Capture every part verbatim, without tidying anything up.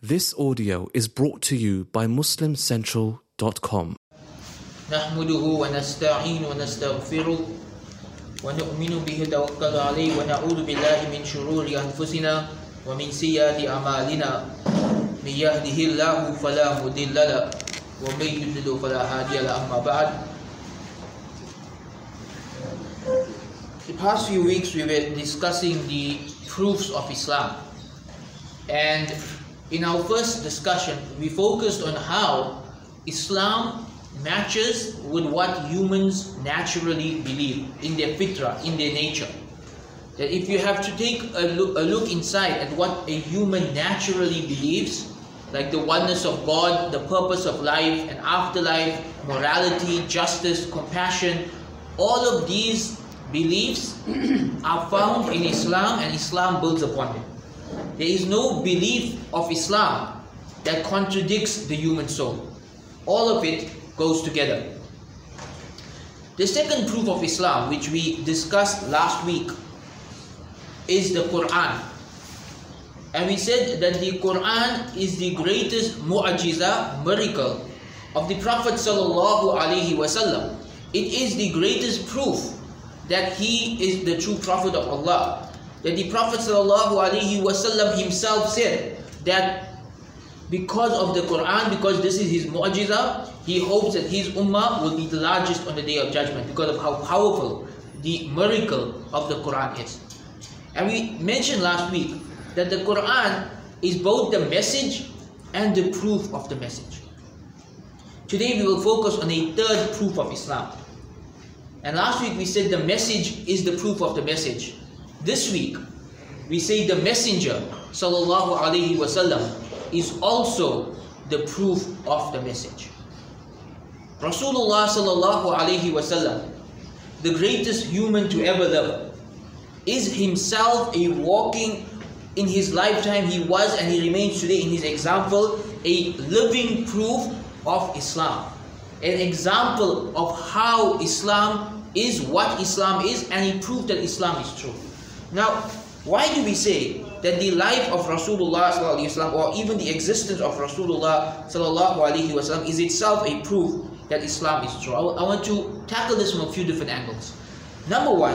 This audio is brought to you by muslim central dot com. نحمده ونستعين ونستغفره ونؤمن به توكل عليه ونعوذ بالله من شرور أنفسنا ومن سيئات أعمالنا من يهده الله فلا مضل له ومن يضلل فلا هادي له أما بعد. The past few weeks we were discussing the proofs of Islam, and in our first discussion we focused on how Islam matches with what humans naturally believe in their fitra, in their nature. That if you have to take a look, a look inside at what a human naturally believes, like the oneness of God, the purpose of life and afterlife, morality, justice, compassion, all of these beliefs are found in Islam, and Islam builds upon them. There is no belief of Islam that contradicts the human soul. All of it goes together. The second proof of Islam, which we discussed last week, is the Quran. And we said that the Quran is the greatest mu'ajiza, miracle of the Prophet sallallahu alaihi wasallam. It is the greatest proof that he is the true Prophet of Allah. That the Prophet sallallahu alaihi wasallam himself said that because of the Quran, because this is his mu'ajiza, he hopes that his ummah will be the largest on the Day of Judgment because of how powerful the miracle of the Quran is. And we mentioned last week that the Quran is both the message and the proof of the message. Today we will focus on a third proof of Islam. And last week we said the message is the proof of the message. This week we say the messenger sallallahu alaihi wasallam is also the proof of the message. Rasulullah sallallahu alaihi wasallam, the greatest human to ever live, is himself a walking, in his lifetime he was and he remains today in his example, a living proof of Islam. An example of how Islam is, what Islam is, and he proved that Islam is true. Now, why do we say that the life of Rasulullah sallallahu alaihi wasallam, or even the existence of Rasulullah sallallahu alaihi wasallam, is itself a proof that Islam is true? I, I want to tackle this from a few different angles. Number one,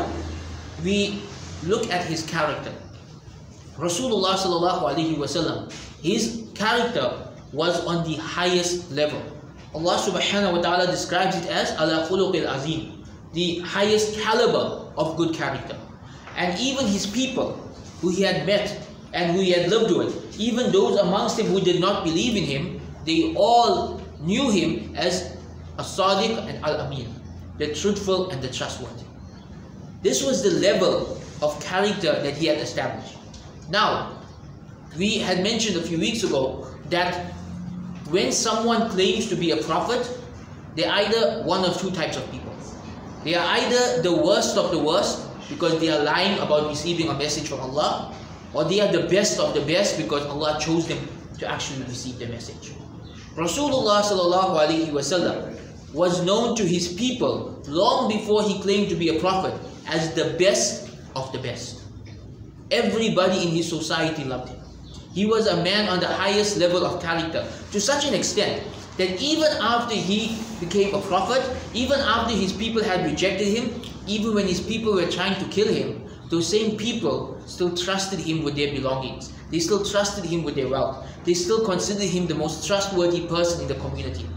we look at his character. Rasulullah sallallahu alaihi wasallam, his character was on the highest level. Allah subhanahu wa ta'ala describes it as ala khuluqil azim, the highest caliber of good character. And even his people who he had met and who he had lived with, even those amongst him who did not believe in him, they all knew him as a sadiq and al-amin, the truthful and the trustworthy. This was the level of character that he had established. Now, we had mentioned a few weeks ago that when someone claims to be a prophet, they're either one of two types of people. They are either the worst of the worst, because they are lying about receiving a message from Allah, or they are the best of the best because Allah chose them to actually receive the message. Rasulullah sallallahu alaihi wasallam was known to his people long before he claimed to be a prophet as the best of the best. Everybody in his society loved him. He was a man on the highest level of character, to such an extent that even after he became a prophet, even after his people had rejected him, even when his people were trying to kill him, those same people still trusted him with their belongings. They still trusted him with their wealth. They still considered him the most trustworthy person in the community.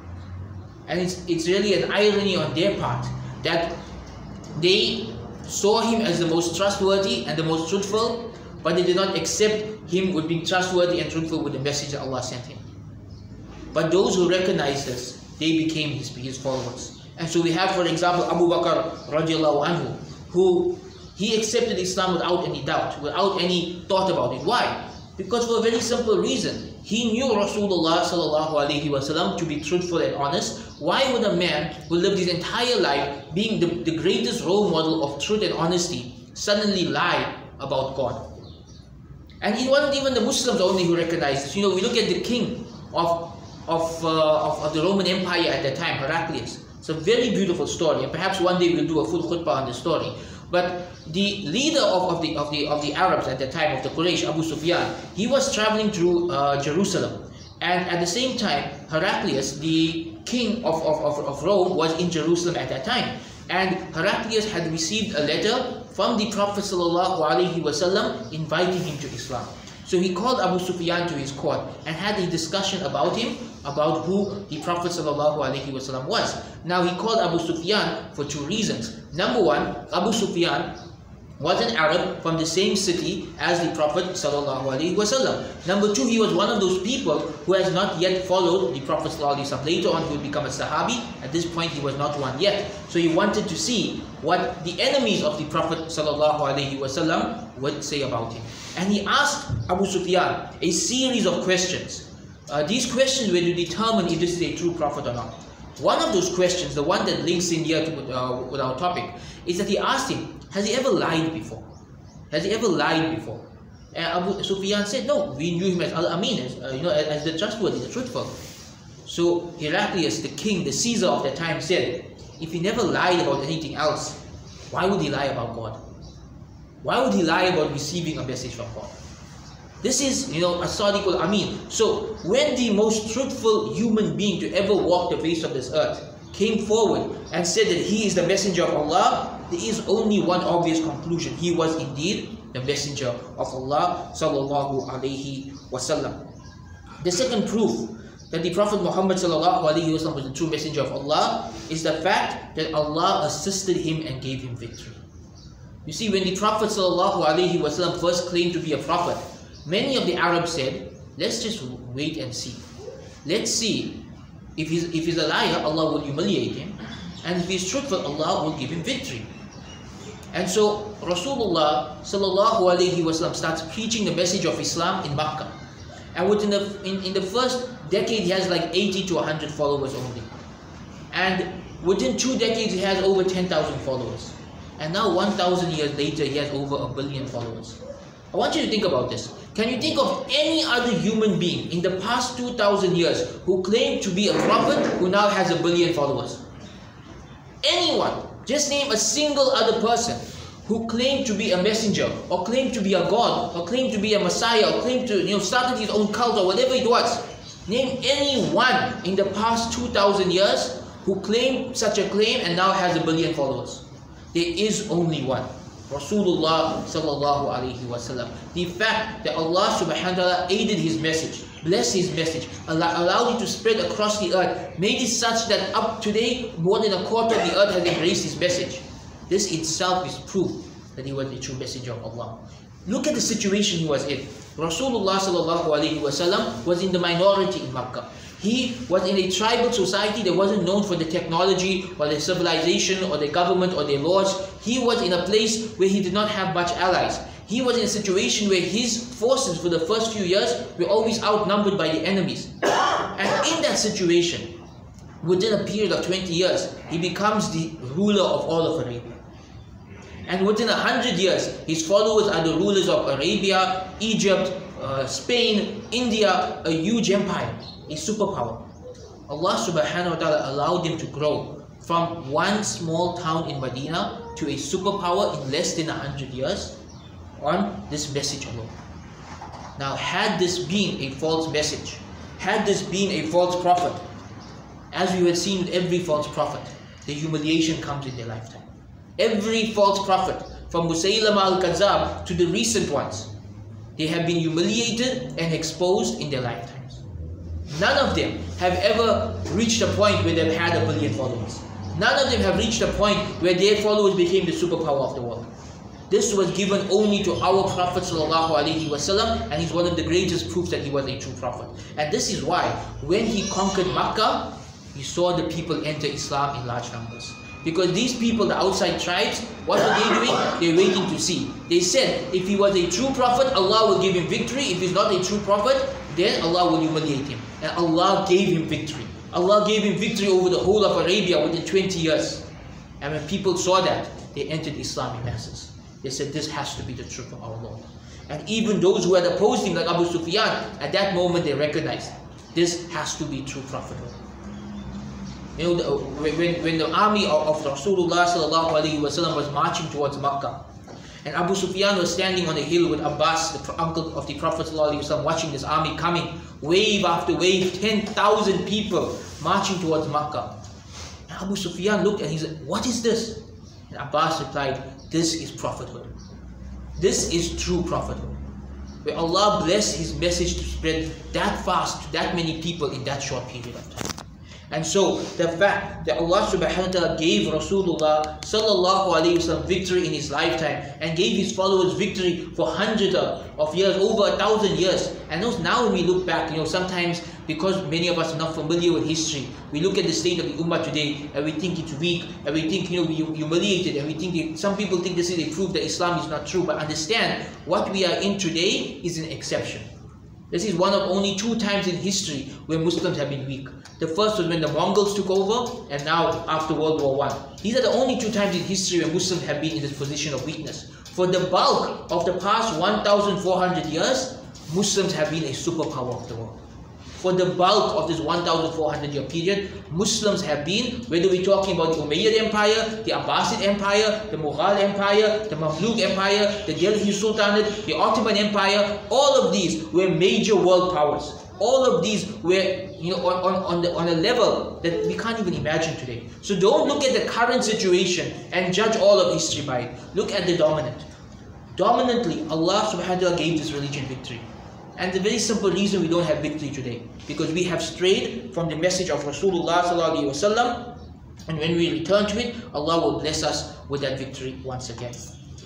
And it's, it's really an irony on their part that they saw him as the most trustworthy and the most truthful, but they did not accept him with being trustworthy and truthful with the message that Allah sent him. But those who recognized this, they became his, his followers. And so we have, for example, Abu Bakr radiallahu anhu, who he accepted Islam without any doubt, without any thought about it. Why? Because for a very simple reason. He knew Rasulullah sallallahu alaihi wasallam to be truthful and honest. Why would a man who lived his entire life being the, the greatest role model of truth and honesty suddenly lie about God? And it wasn't even the Muslims only who recognized this. You know, we look at the king of Of, uh, of, of the Roman Empire at that time, Heraclius. It's a very beautiful story, and perhaps one day we'll do a full khutbah on the story. But the leader of, of the of the of the Arabs at the time, of the Quraysh, Abu Sufyan, he was traveling through uh, Jerusalem, and at the same time, Heraclius, the king of, of, of, of Rome, was in Jerusalem at that time. And Heraclius had received a letter from the Prophet ﷺ inviting him to Islam. So he called Abu Sufyan to his court and had a discussion about him, about who the Prophet ﷺ was. Now he called Abu Sufyan for two reasons. Number one, Abu Sufyan was an Arab from the same city as the Prophet ﷺ. Number two, he was one of those people who has not yet followed the Prophet ﷺ. Later on, he would become a Sahabi. At this point, he was not one yet. So he wanted to see what the enemies of the Prophet ﷺ would say about him. And he asked Abu Sufyan a series of questions. Uh, these questions were to determine if this is a true prophet or not. One of those questions, the one that links in here to, uh, with our topic, is that he asked him, has he ever lied before? Has he ever lied before? And Abu Sufyan said, no, we knew him as Al-Amin, as, uh, you know, as, as the trustworthy, the truthful. So Heraclius, the king, the Caesar of that time, said, if he never lied about anything else, why would he lie about God? Why would he lie about receiving a message from God? This is, you know, as-Sadiq al-Amin. So when the most truthful human being to ever walk the face of this earth came forward and said that he is the messenger of Allah, there is only one obvious conclusion. He was indeed the messenger of Allah sallallahu alaihi wasallam. The second proof that the Prophet Muhammad sallallahu alaihi wasallam was the true messenger of Allah is the fact that Allah assisted him and gave him victory. You see, when the Prophet sallallahu alaihi wasallam first claimed to be a prophet, many of the Arabs said, let's just wait and see. Let's see. If he's, if he's a liar, Allah will humiliate him. And if he's truthful, Allah will give him victory. And so Rasulullah sallallahu alaihi wasallam starts preaching the message of Islam in Makkah. And within the, in, in the first decade, he has like eighty to one hundred followers only. And within two decades, he has over ten thousand followers. And now one thousand years later, he has over a billion followers. I want you to think about this. Can you think of any other human being in the past two thousand years who claimed to be a prophet who now has a billion followers? Anyone. Just name a single other person who claimed to be a messenger, or claimed to be a god, or claimed to be a messiah, or claimed to, you know, started his own cult, or whatever it was. Name anyone in the past two thousand years who claimed such a claim and now has a billion followers. There is only one. Rasulullah sallallahu alaihi wasallam. The fact that Allah subhanahu wa ta'ala aided his message, blessed his message, allowed it to spread across the earth, made it such that up today more than a quarter of the earth has embraced his message. This itself is proof that he was the true messenger of Allah. Look at the situation he was in. Rasulullah sallallahu alaihi wasallam was in the minority in Makkah. He was in a tribal society that wasn't known for the technology or the civilization or the government or their laws. He was in a place where he did not have much allies. He was in a situation where his forces for the first few years were always outnumbered by the enemies. And in that situation, within a period of twenty years, he becomes the ruler of all of Arabia. And within a hundred years, his followers are the rulers of Arabia, Egypt, uh, Spain, India, a huge empire. A superpower. Allah subhanahu wa ta'ala allowed him to grow from one small town in Medina to a superpower in less than a hundred years on this message alone. Now, had this been a false message, had this been a false prophet, as we had seen with every false prophet, the humiliation comes in their lifetime. Every false prophet, from Musaylama al-Kazzab to the recent ones, they have been humiliated and exposed in their lifetime. None of them have ever reached a point where they've had a billion followers. None of them have reached a point where their followers became the superpower of the world. This was given only to our Prophet sallallahu alaihi wasallam, and he's one of the greatest proofs that he was a true prophet. And this is why, when he conquered Makkah, he saw the people enter Islam in large numbers. Because these people, the outside tribes, what were they doing? They're waiting to see. They said, if he was a true prophet, Allah will give him victory. If he's not a true prophet, then Allah will humiliate him. And Allah gave him victory. Allah gave him victory over the whole of Arabia within twenty years. And when people saw that, they entered Islam in masses. They said, this has to be the truth of our Lord. And even those who had opposed him, like Abu Sufyan, at that moment they recognized, this has to be true prophethood. You know, the, when, when the army of, of Rasulullah sallallahu alaihi wasallam was marching towards Makkah, and Abu Sufyan was standing on a hill with Abbas, the uncle of the Prophet sallallahu alaihi wasallam, watching this army coming, wave after wave, ten thousand people marching towards Makkah. And Abu Sufyan looked and he said, "What is this?" And Abbas replied, "This is prophethood. This is true prophethood, where Allah blessed His message to spread that fast to that many people in that short period of time." And so the fact that Allah subhanahu wa ta'ala gave Rasulullah sallallahu alayhi wa sallam victory in his lifetime and gave his followers victory for hundreds of years, over a thousand years. And now when we look back, you know, sometimes because many of us are not familiar with history, we look at the state of the Ummah today and we think it's weak, and we think, you know, we humiliated, and we think, it, some people think this is a proof that Islam is not true. But understand, what we are in today is an exception. This is one of only two times in history where Muslims have been weak. The first was when the Mongols took over, and now after World War One. These are the only two times in history where Muslims have been in this position of weakness. For the bulk of the past one thousand four hundred years, Muslims have been a superpower of the world. For the bulk of this one thousand four hundred year period, Muslims have been, whether we're talking about the Umayyad Empire, the Abbasid Empire, the Mughal Empire, the Mamluk Empire, the Delhi Sultanate, the Ottoman Empire, all of these were major world powers. All of these were, you know, on, on, on, the, on a level that we can't even imagine today. So don't look at the current situation and judge all of history by it. Look at the dominant. Dominantly, Allah subhanahu wa ta'ala gave this religion victory. And the very simple reason we don't have victory today, because we have strayed from the message of Rasulullah sallallahu alaihi wasallam, and when we return to it, Allah will bless us with that victory once again.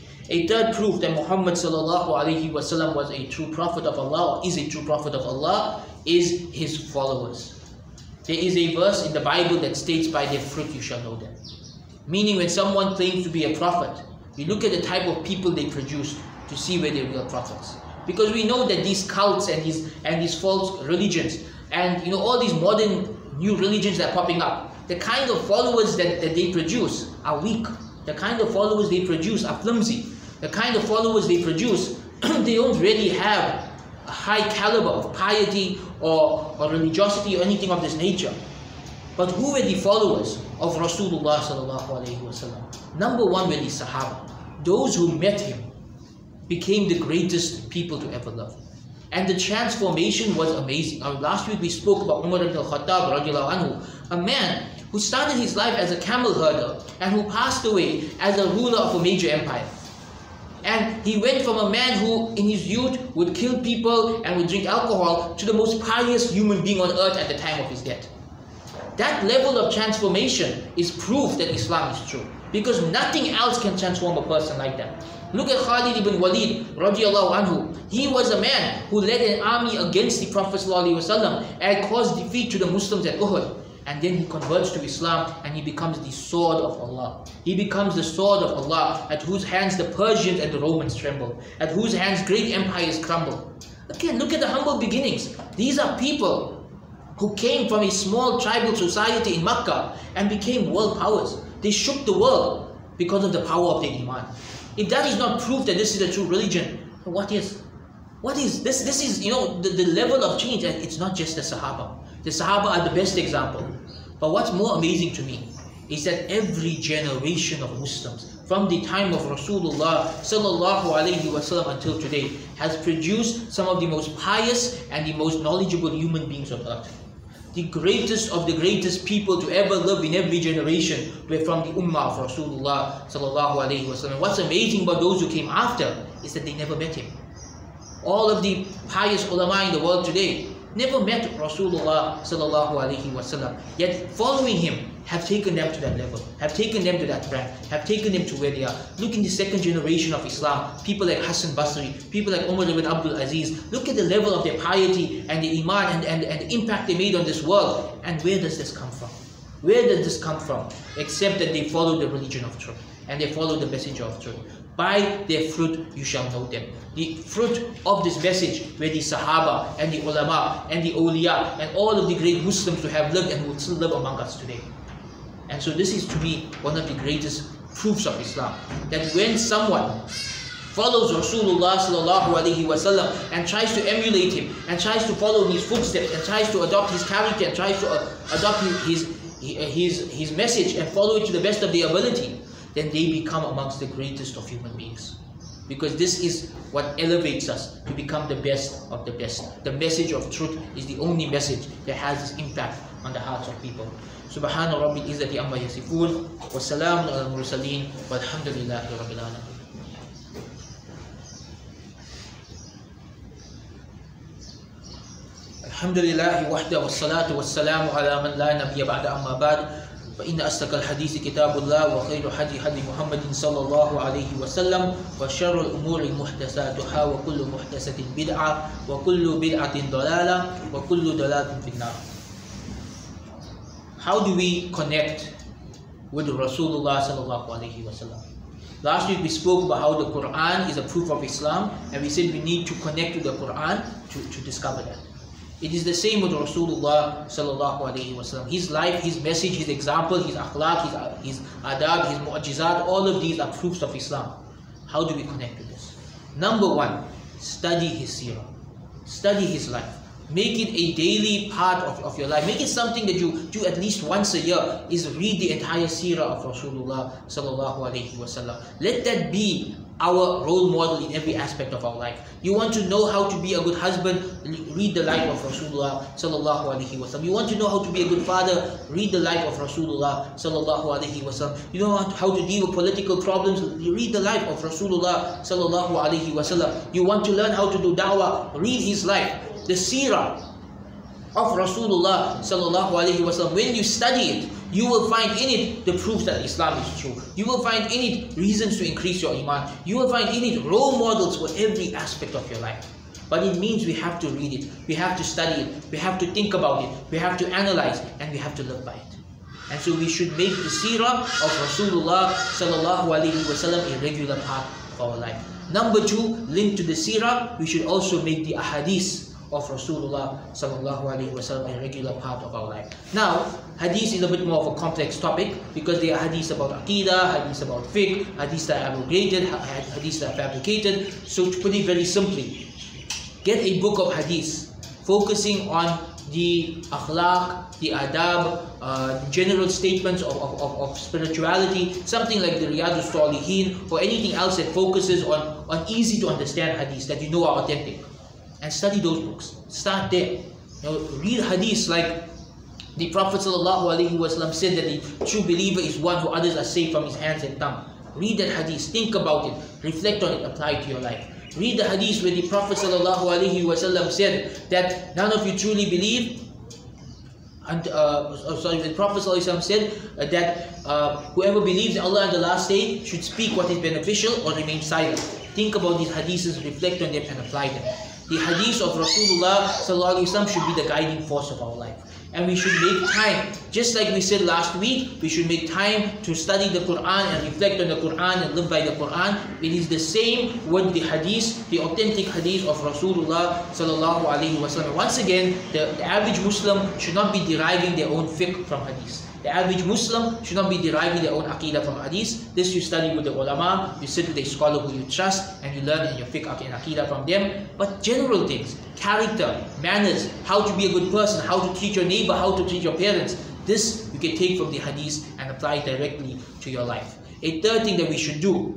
A third proof that Muhammad sallallahu alaihi wasallam was a true prophet of Allah, or is a true prophet of Allah, is his followers. There is a verse in the Bible that states, "By their fruit you shall know them." Meaning, when someone claims to be a prophet, you look at the type of people they produce to see whether they're real prophets. Because we know that these cults and these and these false religions, and you know, all these modern new religions that are popping up, the kind of followers that, that they produce are weak. The kind of followers they produce are flimsy. The kind of followers they produce, they don't really have a high caliber of piety or, or religiosity or anything of this nature. But who were the followers of Rasulullah sallallahu alaihi wasallam? Number one were the Sahaba. Those who met him became the greatest people to ever love. And the transformation was amazing. Uh, last week we spoke about Umar ibn al-Khattab radiallahu anhu, a man who started his life as a camel herder and who passed away as a ruler of a major empire. And he went from a man who in his youth would kill people and would drink alcohol to the most pious human being on earth at the time of his death. That level of transformation is proof that Islam is true, because nothing else can transform a person like that. Look at Khalid ibn Walid radiallahu anhu. He was a man who led an army against the Prophet sallallahu alaihi wasallam and caused defeat to the Muslims at Uhud. And then he converts to Islam and he becomes the sword of Allah. He becomes the sword of Allah, at whose hands the Persians and the Romans tremble, at whose hands great empires crumble. Again, look at the humble beginnings. These are people who came from a small tribal society in Makkah and became world powers. They shook the world because of the power of their iman. If that is not proof that this is a true religion, what is? What is this? This is, you know, the, the level of change. And it's not just the Sahaba. The Sahaba are the best example. But what's more amazing to me is that every generation of Muslims, from the time of Rasulullah sallallahu alaihi wasallam until today, has produced some of the most pious and the most knowledgeable human beings on earth. The greatest of the greatest people to ever live in every generation were from the ummah of Rasulullah sallallahu alaihi wasallam. What's amazing about those who came after is that they never met him. All of the pious ulama in the world today never met Rasulullah sallallahu alaihi wasallam, yet following him have taken them to that level, have taken them to that rank, have taken them to where they are. Look in the second generation of Islam, people like Hassan Basri, people like Umar ibn Abdul Aziz. Look at the level of their piety and the iman and, and, and the impact they made on this world. And where does this come from? Where does this come from? Except that they followed the religion of truth and they followed the messenger of truth. By their fruit you shall know them. The fruit of this message were the Sahaba and the ulama and the awliya and all of the great Muslims who have lived and who still live among us today. And so this is to be one of the greatest proofs of Islam, that when someone follows Rasulullah sallallahu alaihi wasallam and tries to emulate him and tries to follow in his footsteps and tries to adopt his character and tries to uh, adopt his his, his message and follow it to the best of their ability, then they become amongst the greatest of human beings. Because this is what elevates us to become the best of the best. The message of truth is the only message that has this impact on the hearts of people. Subhana Rabbil Izzati Amma Yasifun, wa salamun ala al-mursaleen, walhamdulillahi Rabbil Alamin. Alhamdulillahi wahda wa salatu wa salamu ala man la nabiyya ba'da amma ba'd. فإن أصدق الحديث كتاب الله وخير هدي هدي محمد صلى الله عليه وسلم وشر الأمور محدثاتها وكل محدثة بدعة وكل بدعة ضلالة وكل ضلالة في النار. How do we connect with Rasulullah sallallahu alaihi wasallam? Last week we spoke about how the Quran is a proof of Islam, and we said we need to connect to the Quran to, to discover that. It is the same with Rasulullah sallallahu alaihi wasallam. His life, his message, his example, his akhlaq, his, his adab, his mu'jizat, all of these are proofs of Islam. How do we connect to this? Number one, study his seerah. Study his life. Make it a daily part of, of your life. Make it something that you do at least once a year, is read the entire seerah of Rasulullah sallallahu alaihi wasallam. Let that be our role model in every aspect of our life. You want to know how to be a good husband, read the life of Rasulullah sallallahu alaihi wasallam. You want to know how to be a good father, read the life of Rasulullah sallallahu alaihi wasallam. You know how to deal with political problems, read the life of Rasulullah sallallahu alaihi wasallam. You want to learn how to do da'wah, read his life. The seerah of Rasulullah sallallahu alaihi wasallam, when you study it, you will find in it the proof that Islam is true. You will find in it reasons to increase your iman. You will find in it role models for every aspect of your life. But it means we have to read it, we have to study it, we have to think about it, we have to analyze, and we have to live by it. And so we should make the seerah of Rasulullah sallallahu alaihi wasallam a regular part of our life. Number two, linked to the seerah, we should also make the ahadith of Rasulullah sallallahu alaihi wasallam a regular part of our life. Now, hadith is a bit more of a complex topic because there are hadiths about aqidah, hadiths about fiqh, hadiths that are abrogated, hadiths that are fabricated. So to put it very simply, get a book of hadiths focusing on the akhlaq, the adab, uh, general statements of, of, of, of spirituality, something like the Riyadus Salihin or anything else that focuses on, on easy to understand hadiths that you know are authentic. And study those books. Start there. You know, read hadiths like the Prophet ﷺ said that the true believer is one who others are safe from his hands and tongue. Read that hadith, think about it, reflect on it, apply it to your life. Read the hadith where the Prophet ﷺ said that none of you truly believe, and uh, sorry, the Prophet ﷺ said uh, that uh, whoever believes in Allah and the last day should speak what is beneficial or remain silent. Think about these hadiths, reflect on them, and apply them. The hadith of Rasulullah sallallahu alaihi wasallam should be the guiding force of our life. And we should make time, just like we said last week, we should make time to study the Quran and reflect on the Quran and live by the Quran. It is the same with the hadith, the authentic hadith of Rasulullah sallallahu alaihi wasallam. Once again, the, the average Muslim should not be deriving their own fiqh from hadith. The average Muslim should not be deriving their own aqidah from hadith. This you study with the ulama, you sit with a scholar who you trust, and you learn in your fiqh and aqidah from them. But general things, character, manners, how to be a good person, how to treat your neighbor, how to treat your parents, this you can take from the hadith and apply it directly to your life. A third thing that we should do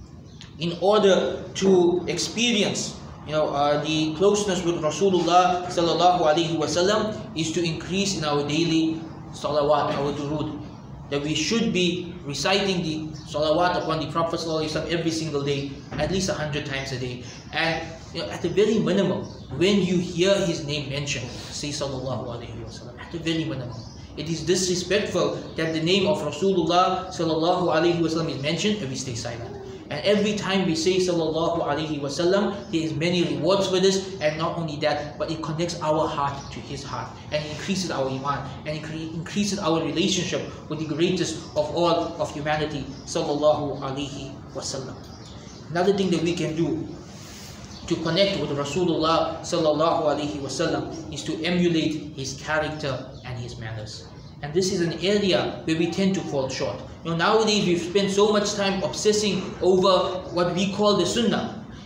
in order to experience you know, uh, the closeness with Rasulullah sallallahu alaihi wasallam is to increase in our daily salawat, our durood. That we should be reciting the salawat upon the Prophet ﷺ every single day, at least a hundred times a day. And you know, at the very minimum, when you hear his name mentioned, say sallallahu alaihi wasallam. At the very minimum. It is disrespectful that the name of Rasulullah sallallahu alaihi wasallam is mentioned and we stay silent. And every time we say sallallahu alaihi wasallam, there is many rewards for this, and not only that, but it connects our heart to his heart, and it increases our iman, and it increases our relationship with the greatest of all of humanity, sallallahu alaihi wasallam. Another thing that we can do to connect with Rasulullah sallallahu alaihi wasallam is to emulate his character and his manners. And this is an area where we tend to fall short. You know, nowadays we've spent so much time obsessing over what we call the sunnah.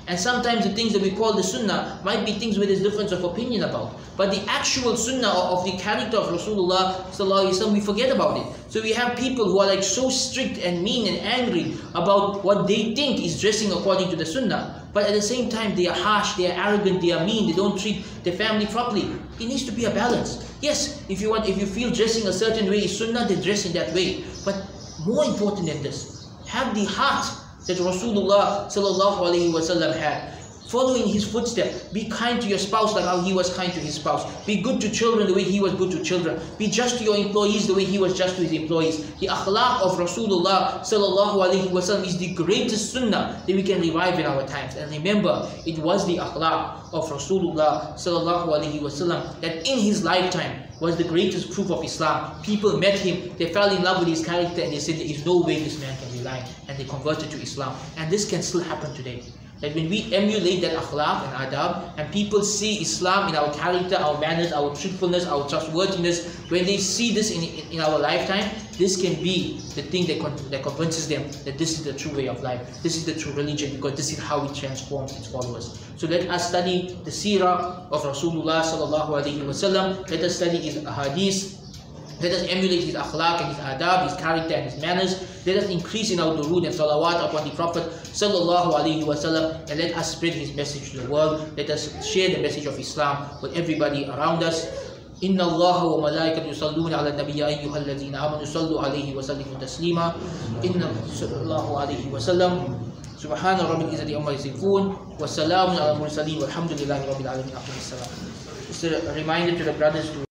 And sometimes the things that we call the sunnah might be things where there's difference of opinion about. But the actual sunnah of the character of Rasulullah sallallahu alaihi wasallam, we forget about it. So we have people who are like so strict and mean and angry about what they think is dressing according to the sunnah. But at the same time, they are harsh, they are arrogant, they are mean, they don't treat their family properly. It needs to be a balance. Yes, if you want, if you feel dressing a certain way is sunnah, then dress in that way. But more important than this, have the heart that Rasulullah sallallahu alaihi wasallam had. Following his footsteps. Be kind to your spouse like how he was kind to his spouse. Be good to children the way he was good to children. Be just to your employees the way he was just to his employees. The akhlaq of Rasulullah sallallahu alaihi wasallam is the greatest sunnah that we can revive in our times. And remember, it was the akhlaq of Rasulullah sallallahu alaihi wasallam that in his lifetime was the greatest proof of Islam. People met him, they fell in love with his character, and they said there is no way this man can be lying, and they converted to Islam. And this can still happen today. That when we emulate that akhlaq and adab, and people see Islam in our character, our manners, our truthfulness, our trustworthiness, when they see this in, in, in our lifetime, this can be the thing that, con that convinces them that this is the true way of life, this is the true religion, because this is how it transforms its followers. So let us study the seerah of Rasulullah sallallahu alaihi wasallam. Let us study his ahadith. Let us emulate his akhlaq and his adab, his character and his manners. Let us increase in our durood and salawat upon the Prophet sallallahu alaihi wasallam, and let us spread his message to the world. Let us share the message of Islam with everybody around us. Inna Allah wa malaikatu yusalluna ala nabiyya ayyuhal ladhina amanu sallu alayhi wa sallimu taslima. Inna sallallahu alayhi wa sallam. Subhana rabbil izzati amma yasifun wa salamun ala al mursalin walhamdulillahi rabbil alamin. Just a reminder to the brothers to